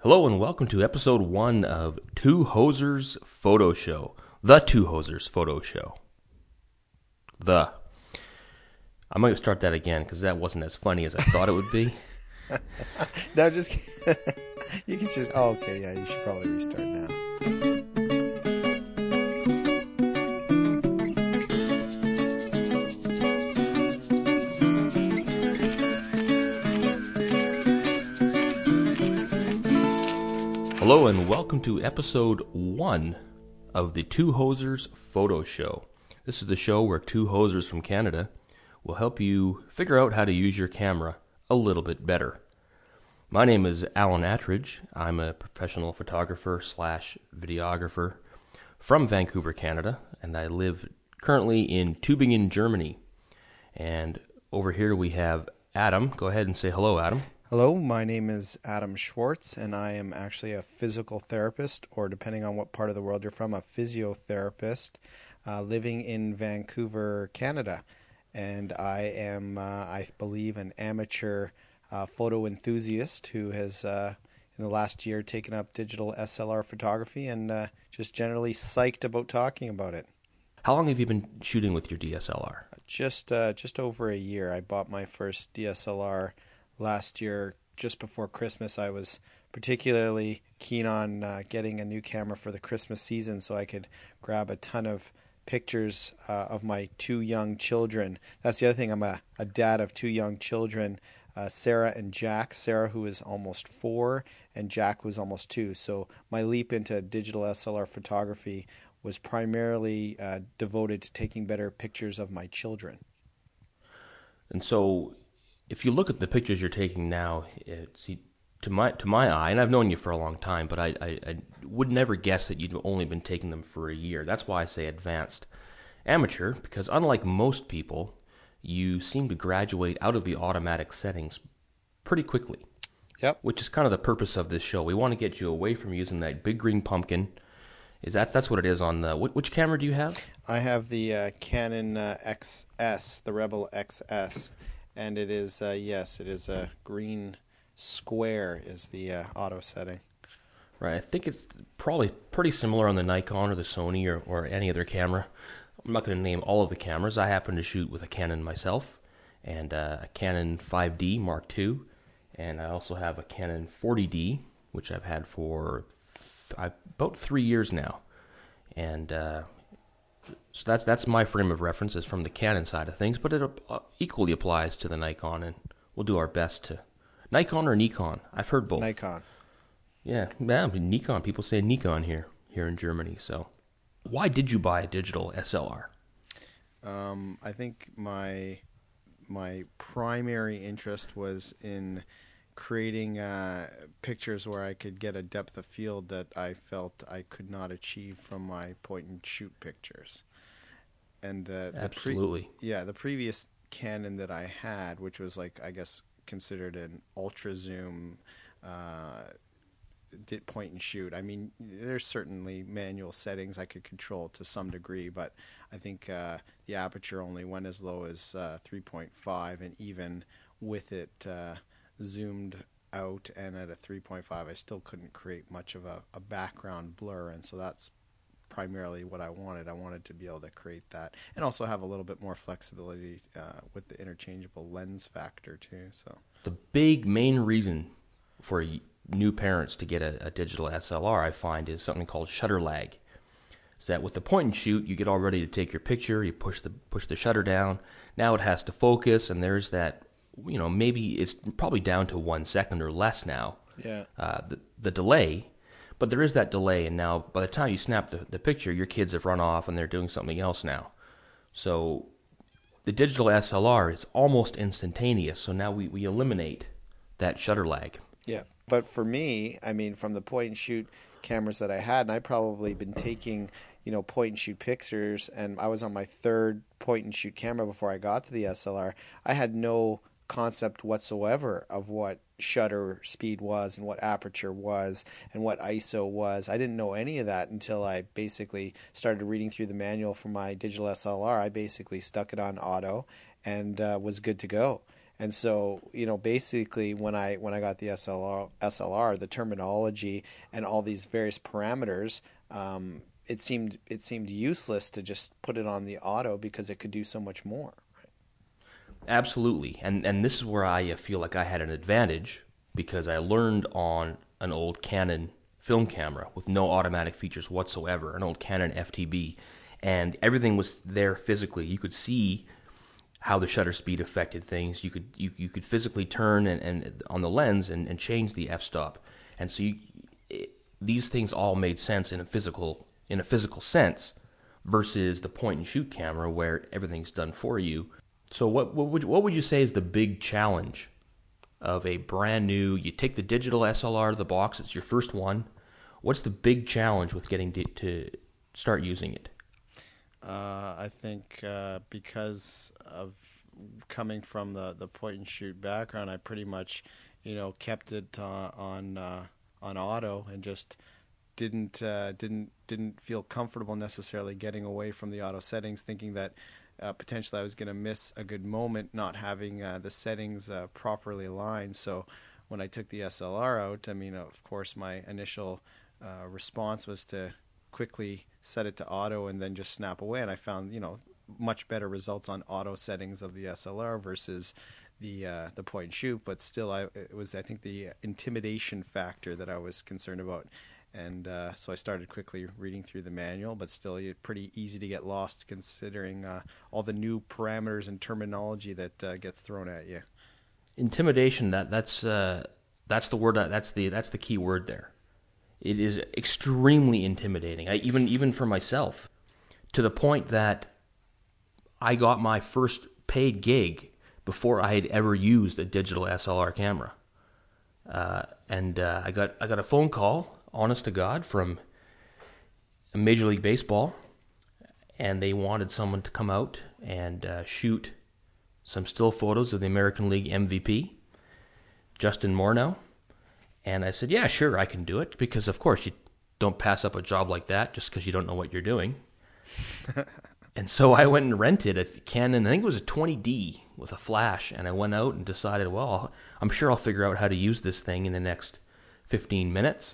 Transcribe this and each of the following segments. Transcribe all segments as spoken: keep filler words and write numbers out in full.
Hello and welcome to episode one of Two Hosers Photo Show. The Two Hosers Photo Show. The. I might start that again because that wasn't as funny as I thought it would be. No, just you can just. Oh, okay, yeah, you should probably restart now. Hello and welcome to episode one of the Two Hosers Photo Show. This is the show where two hosers from Canada will help you figure out how to use your camera a little bit better. My name is Alan Attridge. I'm a professional photographer slash videographer from Vancouver, Canada, and I live currently in Tübingen, Germany. And over here we have Adam. Go ahead and say hello, Adam. Hello, my name is Adam Schwartz, and I am actually a physical therapist, or depending on what part of the world you're from, a physiotherapist, uh, living in Vancouver, Canada. And I am, uh, I believe, an amateur uh, photo enthusiast who has, uh, in the last year, taken up digital S L R photography and uh, just generally psyched about talking about it. How long have you been shooting with your D S L R? Just, uh, just over a year. I bought my first D S L R last year, just before Christmas. I was particularly keen on uh, getting a new camera for the Christmas season so I could grab a ton of pictures uh, of my two young children. That's the other thing. I'm a, a dad of two young children, uh, Sarah and Jack. Sarah, who is almost four, and Jack, who's almost two. So my leap into digital S L R photography was primarily uh, devoted to taking better pictures of my children. And so if you look at the pictures you're taking now, it's, to my to my eye, and I've known you for a long time, but I, I, I would never guess that you'd only been taking them for a year. That's why I say advanced amateur, because unlike most people, you seem to graduate out of the automatic settings pretty quickly. Yep. Which is kind of the purpose of this show. We want to get you away from using that big green pumpkin. Is that that's what it is on the which camera do you have? I have the uh, Canon uh, X S, the Rebel X S. And it is, uh, yes, it is a green square is the uh, auto setting. Right. I think it's probably pretty similar on the Nikon or the Sony or, or any other camera. I'm not going to name all of the cameras. I happen to shoot with a Canon myself and uh, a Canon five D Mark two. And I also have a Canon forty D, which I've had for th- about three years now. And uh So that's that's my frame of reference is from the Canon side of things, but it uh, equally applies to the Nikon, and we'll do our best to Nikon or Nikon. I've heard both. Nikon. Yeah, yeah, Nikon. People say Nikon here here in Germany. So, why did you buy a digital S L R? Um, I think my my primary interest was in creating uh, pictures where I could get a depth of field that I felt I could not achieve from my point and shoot pictures. And the, the Absolutely. Pre- yeah, the previous Canon that I had, which was like, I guess, considered an ultra zoom uh, did point and shoot. I mean, there's certainly manual settings I could control to some degree, but I think uh, the aperture only went as low as uh, three point five, and even with it uh, zoomed out and at a three point five, I still couldn't create much of a, a background blur, and so that's primarily what I wanted. I wanted to be able to create that and also have a little bit more flexibility uh, with the interchangeable lens factor too. So the big main reason for new parents to get a, a digital S L R, I find, is something called shutter lag. So that with the point and shoot, you get all ready to take your picture, you push the push the shutter down. Now it has to focus, and there's that, you know, maybe it's probably down to one second or less now. Yeah. Uh, the the delay. But there is that delay, and now by the time you snap the, the picture, your kids have run off and they're doing something else now. So the digital S L R is almost instantaneous, so now we, we eliminate that shutter lag. Yeah, but for me, I mean, from the point-and-shoot cameras that I had, and I'd probably been taking, you know, point-and-shoot pictures, and I was on my third point-and-shoot camera before I got to the S L R. I had no concept whatsoever of what shutter speed was and what aperture was and what I S O was. I didn't know any of that until I basically started reading through the manual for my digital S L R. I basically stuck it on auto and uh, was good to go. And so, you know, basically when I when I got the S L R, S L R, the terminology and all these various parameters, um, it seemed it seemed useless to just put it on the auto because it could do so much more. Absolutely. And and this is where I feel like I had an advantage because I learned on an old Canon film camera with no automatic features whatsoever, an old Canon F T B, and everything was there physically. You could see how the shutter speed affected things. You could you, you could physically turn and, and on the lens and, and change the f-stop. And so you, it, these things all made sense in a physical in a physical sense versus the point and shoot camera where everything's done for you. So what what would what would you say is the big challenge of a brand new, you take the digital S L R out of the box, it's your first one. What's the big challenge with getting to, to start using it? Uh, I think uh, because of coming from the, the point and shoot background, I pretty much, you know, kept it uh, on uh, on auto and just didn't uh, didn't didn't feel comfortable necessarily getting away from the auto settings, thinking that uh, potentially I was going to miss a good moment not having uh, the settings uh, properly aligned. So when I took the S L R out, I mean, of course, my initial uh, response was to quickly set it to auto and then just snap away, and I found, you know, much better results on auto settings of the S L R versus the uh, the point and shoot. But still, I it was I think the intimidation factor that I was concerned about, and uh, so I started quickly reading through the manual. But still, it's pretty easy to get lost considering uh, all the new parameters and terminology that uh, gets thrown at you. Intimidation, that that's uh, that's the word. That's the that's the key word there. It is extremely intimidating, I, even even for myself, to the point that I got my first paid gig before I had ever used a digital S L R camera, uh, and uh, I got I got a phone call, honest to God, from Major League Baseball, and they wanted someone to come out and uh, shoot some still photos of the American League M V P, Justin Morneau. And I said, yeah, sure, I can do it, because of course you don't pass up a job like that just because you don't know what you're doing. And so I went and rented a Canon, I think it was a twenty D with a flash, and I went out and decided, well, I'm sure I'll figure out how to use this thing in the next fifteen minutes.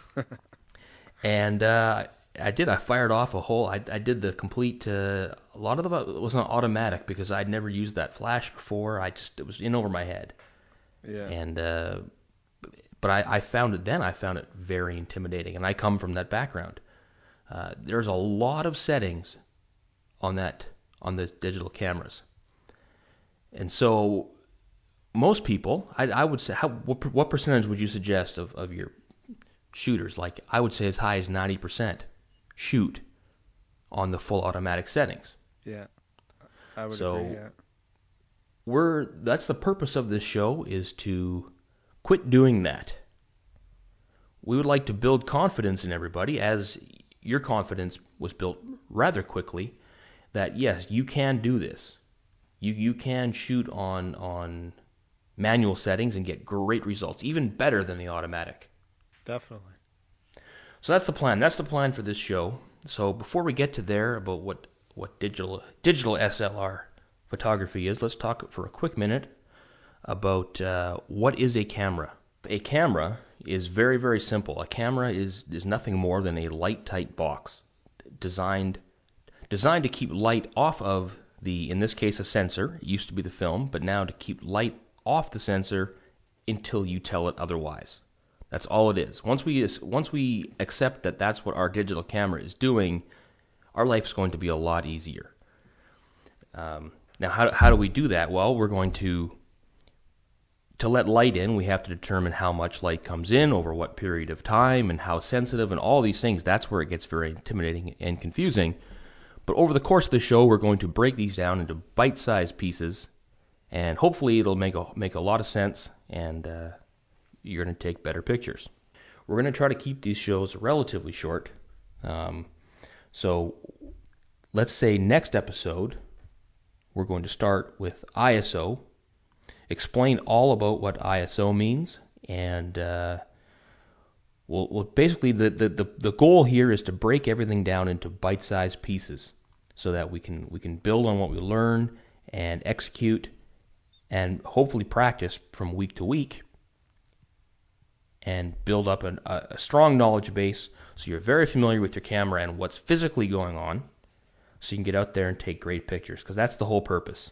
And uh, I did. I fired off a whole, I, I did the complete, uh, a lot of it was not automatic because I'd never used that flash before. I just, it was in over my head. Yeah. And, uh, But I, I found it then, I found it very intimidating, and I come from that background. Uh, there's a lot of settings on that, on the digital cameras. And so most people, I, I would say, how, what, what percentage would you suggest of, of your shooters? Like, I would say as high as ninety percent shoot on the full automatic settings. Yeah, I would so agree, yeah. We're, that's the purpose of this show, is to quit doing that. We would like to build confidence in everybody, as your confidence was built rather quickly, that yes, you can do this. You you can shoot on on manual settings and get great results, even better than the automatic. Definitely. So that's the plan. That's the plan for this show. So before we get to there about what, what digital digital S L R photography is, let's talk for a quick minute about uh, what is a camera. A camera is very, very simple. A camera is, is nothing more than a light-tight box designed designed to keep light off of the, in this case, a sensor. It used to be the film, but now to keep light off the sensor until you tell it otherwise. That's all it is. Once we once we accept that that's what our digital camera is doing, our life is going to be a lot easier. Um, now, how how do we do that? Well, we're going to To let light in, we have to determine how much light comes in over what period of time and how sensitive and all these things. That's where it gets very intimidating and confusing. But over the course of the show, we're going to break these down into bite-sized pieces, and hopefully it'll make a, make a lot of sense, and uh, you're going to take better pictures. We're going to try to keep these shows relatively short. Um, so let's say next episode, we're going to start with I S O, explain all about what I S O means, and uh, we'll, we'll basically the, the, the, the goal here is to break everything down into bite-sized pieces so that we can we can build on what we learn and execute and hopefully practice from week to week and build up an, a, a strong knowledge base so you're very familiar with your camera and what's physically going on so you can get out there and take great pictures, because that's the whole purpose.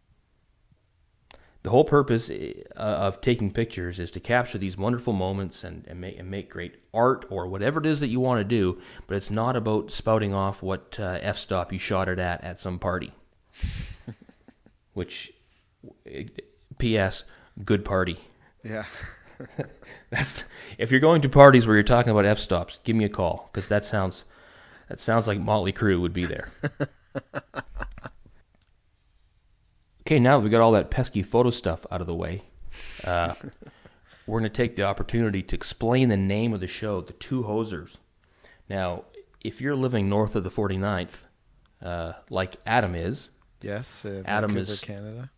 The whole purpose uh, of taking pictures is to capture these wonderful moments and, and, make, and make great art or whatever it is that you want to do, but it's not about spouting off what uh, f-stop you shot it at at some party. Which, P S, good party. Yeah. That's if you're going to parties where you're talking about f-stops, give me a call, because that sounds that sounds like Motley Crue would be there. Okay, now that we got all that pesky photo stuff out of the way, uh, we're going to take the opportunity to explain the name of the show, The Two Hosers. Now, if you're living north of the forty-ninth, uh, like Adam is, yes, uh, Adam Vancouver, is Canada.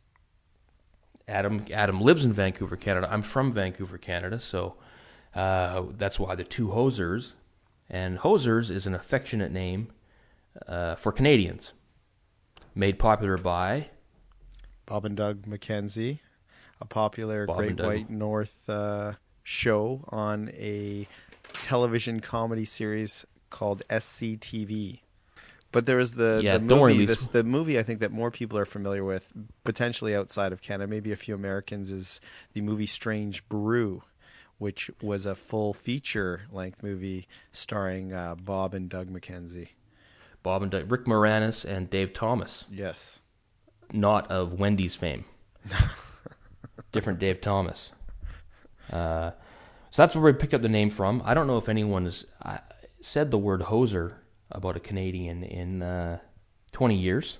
Adam Adam lives in Vancouver, Canada. I'm from Vancouver, Canada, so uh, that's why The Two Hosers. And Hosers is an affectionate name uh, for Canadians, made popular by Bob and Doug McKenzie, a popular Bob Great and Doug. White North uh, show on a television comedy series called S C T V. But there is the, Yeah, the don't worry, movie, Lisa. this, the movie I think that more people are familiar with, potentially outside of Canada, maybe a few Americans, is the movie Strange Brew, which was a full feature-length movie starring uh, Bob and Doug McKenzie. Bob and Doug, Rick Moranis and Dave Thomas, Yes. not of Wendy's fame. Different Dave Thomas. Uh, so that's where we picked up the name from. I don't know if anyone has uh, said the word hoser about a Canadian in uh, twenty years.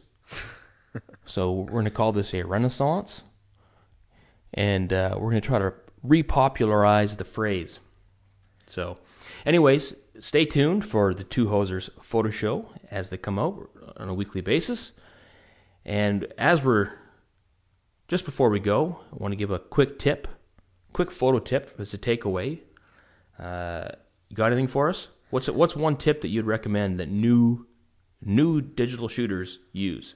So we're going to call this a renaissance. And uh, we're going to try to repopularize the phrase. So anyways, stay tuned for the Two Hosers photo show as they come out on a weekly basis. And as we're, just before we go, I want to give a quick tip, quick photo tip as a takeaway. Uh, you got anything for us? What's what's one tip that you'd recommend that new new digital shooters use?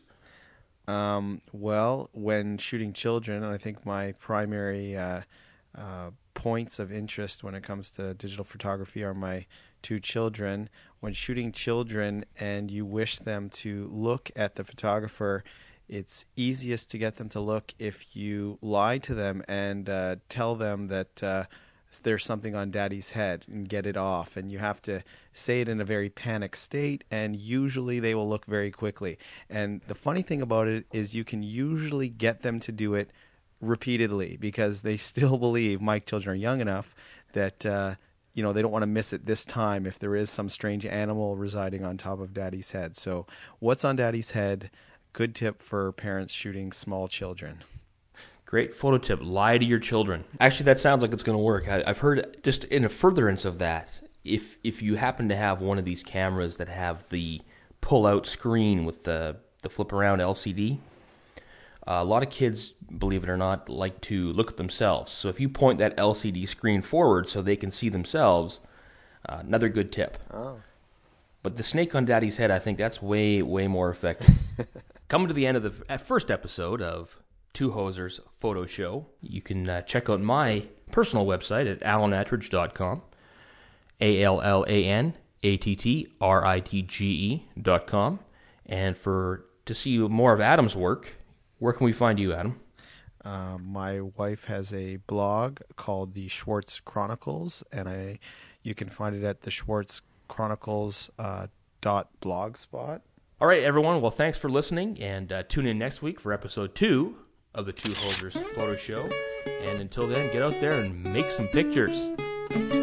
Um, well, when shooting children, I think my primary uh, uh, points of interest when it comes to digital photography are my two children. When shooting children and you wish them to look at the photographer, it's easiest to get them to look if you lie to them and uh, tell them that uh, there's something on daddy's head and get it off. And you have to say it in a very panicked state, and usually they will look very quickly. And the funny thing about it is you can usually get them to do it repeatedly because they still believe, my children are young enough, that uh, you know, they don't want to miss it this time if there is some strange animal residing on top of daddy's head. So what's on daddy's head? Good tip for parents shooting small children. Great photo tip. Lie to your children. Actually, that sounds like it's going to work. I, I've heard, just in a furtherance of that, if if you happen to have one of these cameras that have the pull-out screen with the, the flip-around L C D, uh, a lot of kids, believe it or not, like to look at themselves. So if you point that L C D screen forward so they can see themselves, uh, another good tip. Oh. But the snake on daddy's head, I think that's way, way more effective. Coming to the end of the f- first episode of Two Hosers Photo Show. You can uh, check out my personal website at alan attridge dot com, A L L A N A T T R I T G E dot com. And for to see more of Adam's work, where can we find you, Adam? Uh, my wife has a blog called the Schwartz Chronicles, and I you can find it at the Schwartz Chronicles uh, dot blogspot. All right, everyone. Well, thanks for listening, and uh, tune in next week for episode two of the Two Hosers Photo Show. And until then, get out there and make some pictures.